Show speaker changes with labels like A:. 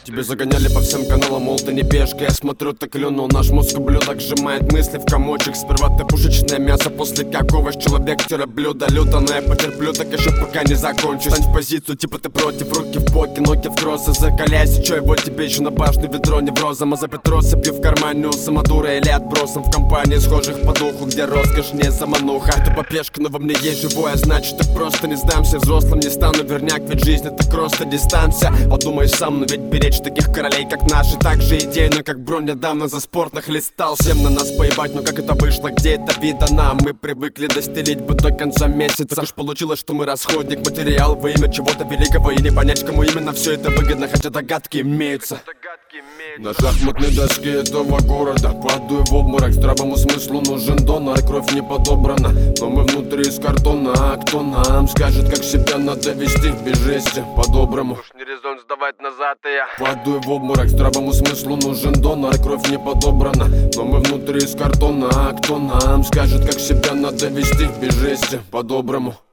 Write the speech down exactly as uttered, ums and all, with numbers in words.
A: Тебе загоняли по всем каналам, мол, ты не пешка. Я смотрю, ты клюнул, наш мозг ублюдок сжимает мысли в комочек. Сперва ты пушечное мясо, после как овощ, человек-блюдо люто. Но я потерплю, так еще пока не закончу. Стань в позицию, типа ты против, руки в боки, ноги в кроссы. Закаляйся, чё его тебе еще на башню, ведро неврозом. А за Петроса пью в кармане у самодура или отбросом. В компании схожих по духу, где роскошь не замануха. Ты попешка, но во мне есть живое, значит ты просто не сдамся. Взрослым не стану, верняк, ведь жизнь это просто дистанция. Подумай сам, но ведь беречь таких королей, как наши, так же идейно, как Бронь недавно за спорт нахлестал. Всем на нас поебать, но как это вышло, где это видано? Мы привыкли достелить бы до конца месяца. Так уж получилось, что мы расходник, материал во имя чего-то великого. И не понять, кому именно все это выгодно, хотя догадки имеются. На шахматной доске этого города падаю в обморок. Здравому смыслу нужен донор, кровь не подобрана, но мы внутри из картона. А кто нам скажет, как себя надо вести без жести по-доброму? Уж не резон сдавать назад, и я падаю в обморок. Здравому смыслу нужен донор, кровь не подобрана, но мы внутри из картона. А кто нам скажет, как себя надо вести без жести по-доброму?